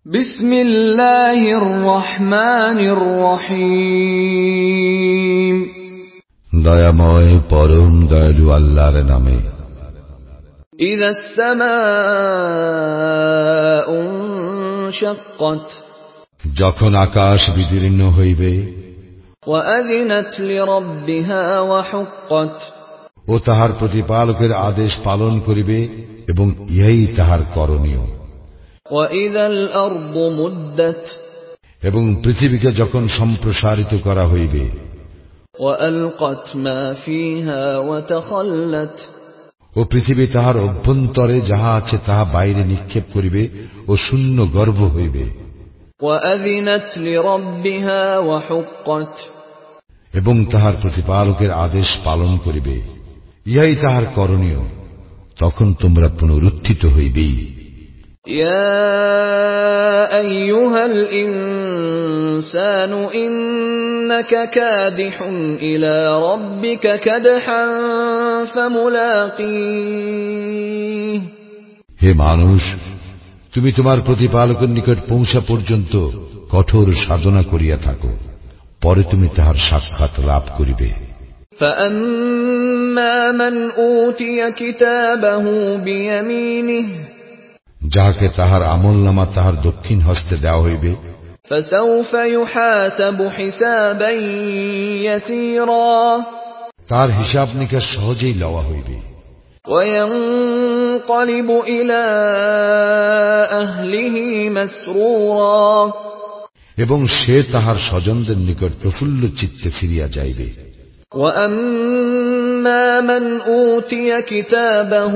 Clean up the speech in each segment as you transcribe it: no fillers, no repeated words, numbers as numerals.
বিসমিল্লাহির রহমানির রহিম। দয়াময় পরম দয়ালু আল্লাহর নামে। ইযাস সামাউ ইনশাক্কাত, যখন আকাশ বিদীর্ণ হইবে। ওয়া আযিনাত লিরাব্বিহা ওয়া হুক্কাত, ও তাহার প্রতিপালকের আদেশ পালন করিবে এবং ইহাই তাহার করণীয়। ওয়া ইযাল আরদু মুদ্দাত, এবং পৃথিবীকে যখন সম্প্রসারিত করা হইবে। ওয়া আলকাত মা ফিহা ওয়া তাখাল্লাত, ও পৃথিবী তাহার অভ্যন্তরে যাহা আছে তাহা বাইরে নিক্ষেপ করিবে ও শূন্য গর্ভ হইবে। ওয়া আযিনাত লিরাব্বিহা ওয়া হুক্কাত, এবং তাহার প্রতিপালকের আদেশ পালন করিবে, ইহাই তাহার করণীয়। তখন তোমরা পুনরুত্থিত হইবেই। ইয়া আইয়ুহাল ইনসানু ইন্নাকা কাদিহুন ইলা রাব্বিকা কাদহান ফামুলাকিহ, হে মানুষ, তুমি তোমার প্রতিপালকের নিকট পৌঁছা পর্যন্ত কঠোর সাধনা করিয়া থাকো, পরে তুমি তাহার সাক্ষাৎ লাভ করিবে। فَأَمَّا مَنْ أُوتِيَ كِتَابَهُ بِيَمِينِهِ, যাহাকে তাহার আমলনামা তাহার দক্ষিণ হস্তে দেওয়া হইবে। فَسَوْفَ يُحَاسَبُ حِسَابًا يَسِيرًا, তার হিসাব নিকাশ সহজেই লওয়া হইবে। وَيَنقَلِبُ إِلَى أَهْلِهِ مَسْرُورًا, এবং সে তাহার স্বজনদের নিকট প্রফুল্ল চিত্তে ফিরিয়া যাইবে। وَأَمَّا مَنْ أُوتِيَ كِتَابَهُ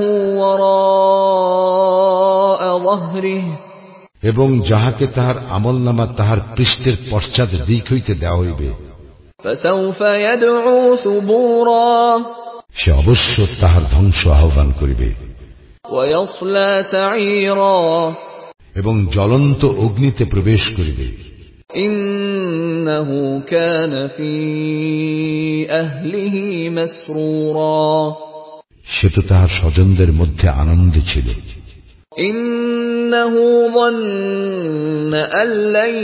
وَرَاءَ ظَهْرِهِ, এবং যাহাকে তাহার আমলনামা তাহার পৃষ্ঠের পশ্চাৎ দিক হইতে দেওয়া হইবে। فَسَوْفَ يَدْعُو ثُبُورًا, সে অবশ্য তাহার ধ্বংস আহ্বান করিবে। وَيَصْلَى سَعِيرًا, এবং জ্বলন্ত অগ্নিতে প্রবেশ করিবে। إِنَّهُ كَانَ فِي أَهْلِهِ مَسْرُورًا, সে তো তাহার স্বজনদের মধ্যে আনন্দে ছিল। إِنَّهُ ظَنَّ أَن لَّن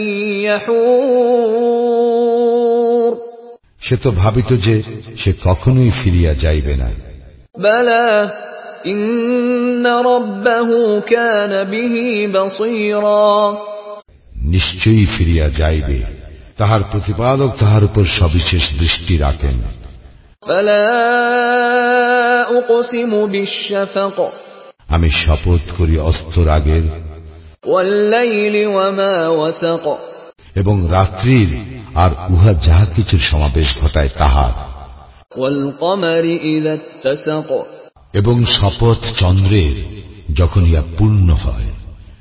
يَحُورَ, সে তো ভাবিত যে সে কখনোই ফিরিয়া যাইবে না। بَلَى إِنَّ رَبَّهُ كَانَ بِهِ بَصِيرًا, নিশ্চয়ই ফিরিয়া যাইবে, তাহার প্রতিপালক তাহার উপর সবিশেষ দৃষ্টি রাখেন। فَلَا أُقْسِمُ بِالشَّفَقِ, আমি শপথ করি অস্তর আগের, وَاللَّيْلِ وَمَا وَسَقَ, এবং রাত্রির আর উহা যাহা কিছুর সমাবেশ ঘটায় তাহার, وَالْقَمَرِ إِذَا اتَّسَقَ, এবং শপথ চন্দ্রের যখন ইহা পূর্ণ হয়।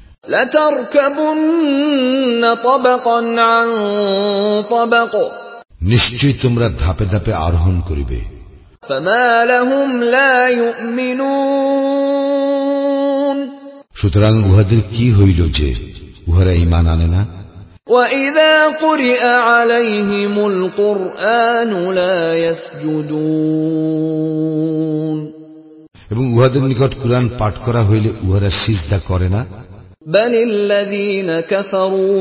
لَتَرْكَبُنَّ طَبَقًا عَنْ طَبَقٍ, নিশ্চয়ই তোমরা ধাপে ধাপে আরোহণ করিবে। فَمَا لَهُمْ لَا يُؤْمِنُونَ, সুতরাং উহাদের কি হইল যে উহারা ঈমান আনে না। وَإِذَا قُرِئَ عَلَيْهِمُ الْقُرْآنُ لَا يَسْجُدُونَ, এবং উহাদের নিকট কুরআন পাঠ করা হইলে উহারা সিজদা করে না। بَلِ الَّذِينَ كَفَرُوا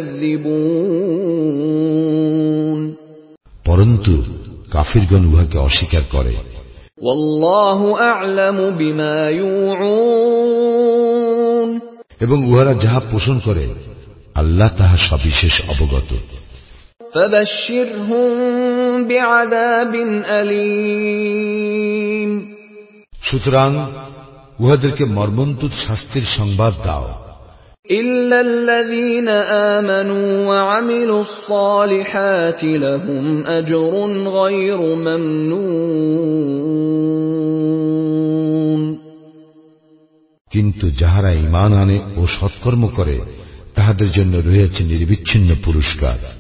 يُكَذِّبُونَ, পরন্তু কাফিরগণ উহাকে অস্বীকার করে। وَاللَّهُ أَعْلَمُ بِمَا يُوعُونَ, এবং উহারা যাহা পোষণ করে আল্লাহ তাহা সবিশেষ অবগত। فَبَشِّرْهُم بِعَذَابٍ أَلِيمٍ, সুতরাং উহাদেরকে মর্মন্তুদ শাস্তির সংবাদ দাও। إِلَّا الَّذِينَ آمَنُوا وَعَمِلُوا الصَّالِحَاتِ لَهُمْ أَجْرٌ غَيْرُ مَمْنُونٍ, কিন্তু যাহারা ঈমান আনে ও সৎকর্ম করে তাহাদের জন্য রয়েছে নির্বিচ্ছিন্ন পুরস্কার।